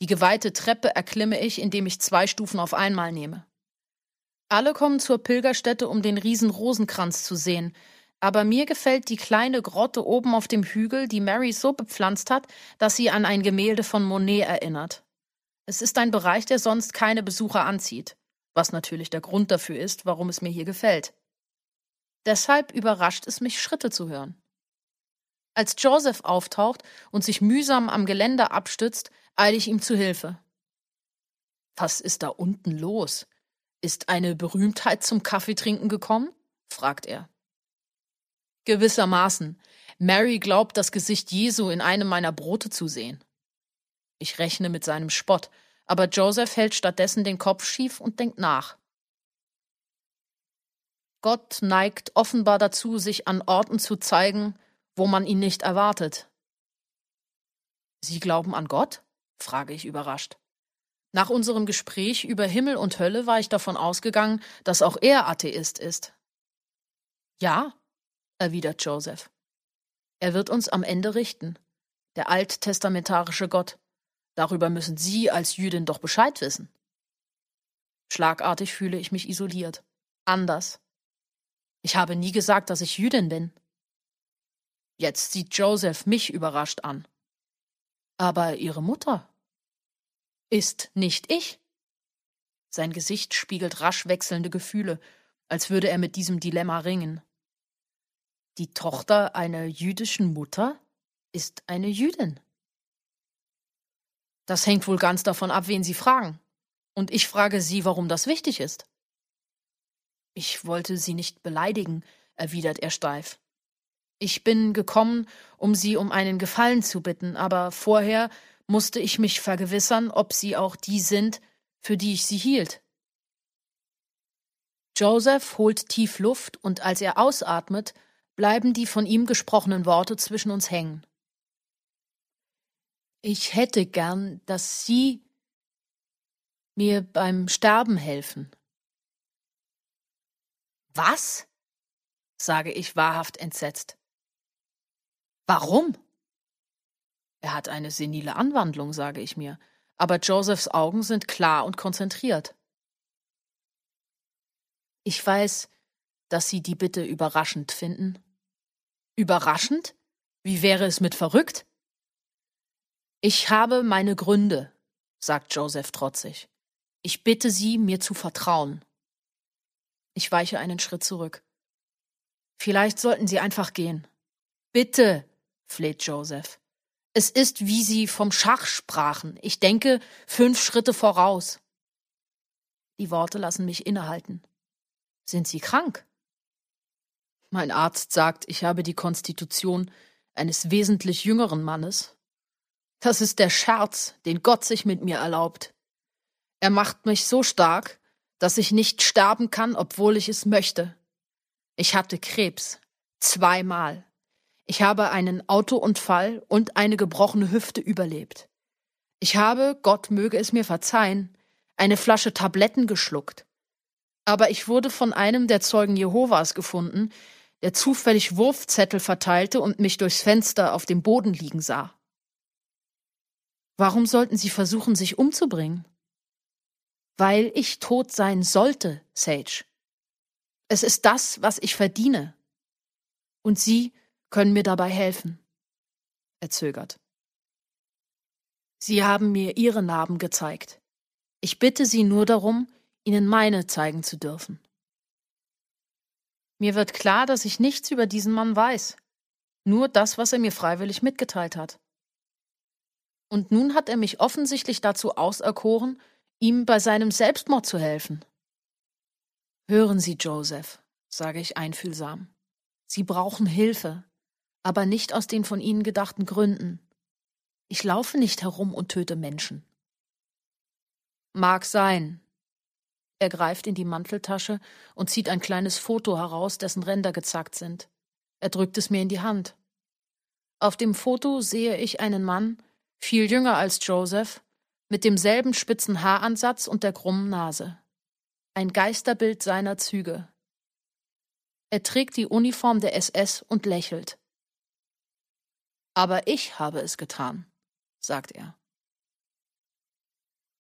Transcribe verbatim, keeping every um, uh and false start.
Die geweihte Treppe erklimme ich, indem ich zwei Stufen auf einmal nehme. Alle kommen zur Pilgerstätte, um den riesen Rosenkranz zu sehen, aber mir gefällt die kleine Grotte oben auf dem Hügel, die Mary so bepflanzt hat, dass sie an ein Gemälde von Monet erinnert. Es ist ein Bereich, der sonst keine Besucher anzieht, was natürlich der Grund dafür ist, warum es mir hier gefällt. Deshalb überrascht es mich, Schritte zu hören. Als Joseph auftaucht und sich mühsam am Geländer abstützt, eile ich ihm zu Hilfe. »Was ist da unten los? Ist eine Berühmtheit zum Kaffeetrinken gekommen?« fragt er. »Gewissermaßen. Mary glaubt, das Gesicht Jesu in einem meiner Brote zu sehen.« Ich rechne mit seinem Spott, aber Joseph hält stattdessen den Kopf schief und denkt nach. Gott neigt offenbar dazu, sich an Orten zu zeigen, wo man ihn nicht erwartet. »Sie glauben an Gott?« frage ich überrascht. Nach unserem Gespräch über Himmel und Hölle war ich davon ausgegangen, dass auch er Atheist ist. »Ja«, erwidert Joseph. »Er wird uns am Ende richten, der alttestamentarische Gott. Darüber müssen Sie als Jüdin doch Bescheid wissen.« Schlagartig fühle ich mich isoliert. Anders. Ich habe nie gesagt, dass ich Jüdin bin. Jetzt sieht Joseph mich überrascht an. »Aber Ihre Mutter ist nicht ich?« Sein Gesicht spiegelt rasch wechselnde Gefühle, als würde er mit diesem Dilemma ringen. Die Tochter einer jüdischen Mutter ist eine Jüdin. Das hängt wohl ganz davon ab, wen Sie fragen. Und ich frage Sie, warum das wichtig ist. »Ich wollte Sie nicht beleidigen«, erwidert er steif. »Ich bin gekommen, um Sie um einen Gefallen zu bitten, aber vorher musste ich mich vergewissern, ob Sie auch die sind, für die ich Sie hielt.« Joseph holt tief Luft, und als er ausatmet, bleiben die von ihm gesprochenen Worte zwischen uns hängen. »Ich hätte gern, dass Sie mir beim Sterben helfen.« »Was?«, sage ich wahrhaft entsetzt. »Warum?« Er hat eine senile Anwandlung, sage ich mir, aber Josephs Augen sind klar und konzentriert. »Ich weiß, dass Sie die Bitte überraschend finden.« »Überraschend? Wie wäre es mit verrückt?« »Ich habe meine Gründe«, sagt Joseph trotzig. »Ich bitte Sie, mir zu vertrauen.« Ich weiche einen Schritt zurück. »Vielleicht sollten Sie einfach gehen.« »Bitte«, fleht Joseph. »Es ist, wie Sie vom Schach sprachen. Ich denke fünf Schritte voraus.« Die Worte lassen mich innehalten. »Sind Sie krank?« Mein Arzt sagt, ich habe die Konstitution eines wesentlich jüngeren Mannes. Das ist der Scherz, den Gott sich mit mir erlaubt. Er macht mich so stark, dass ich nicht sterben kann, obwohl ich es möchte. Ich hatte Krebs. Zweimal. Ich habe einen Autounfall und eine gebrochene Hüfte überlebt. Ich habe, Gott möge es mir verzeihen, eine Flasche Tabletten geschluckt. Aber ich wurde von einem der Zeugen Jehovas gefunden, der zufällig Wurfzettel verteilte und mich durchs Fenster auf dem Boden liegen sah. Warum sollten Sie versuchen, sich umzubringen? Weil ich tot sein sollte, Sage. Es ist das, was ich verdiene. Und Sie können mir dabei helfen. Er zögert. Sie haben mir Ihre Narben gezeigt. Ich bitte Sie nur darum, Ihnen meine zeigen zu dürfen. Mir wird klar, dass ich nichts über diesen Mann weiß. Nur das, was er mir freiwillig mitgeteilt hat. Und nun hat er mich offensichtlich dazu auserkoren, ihm bei seinem Selbstmord zu helfen. Hören Sie, Joseph, sage ich einfühlsam. Sie brauchen Hilfe, aber nicht aus den von Ihnen gedachten Gründen. Ich laufe nicht herum und töte Menschen. Mag sein. Er greift in die Manteltasche und zieht ein kleines Foto heraus, dessen Ränder gezackt sind. Er drückt es mir in die Hand. Auf dem Foto sehe ich einen Mann, viel jünger als Joseph, mit demselben spitzen Haaransatz und der krummen Nase. Ein Geisterbild seiner Züge. Er trägt die Uniform der S S und lächelt. »Aber ich habe es getan«, sagt er.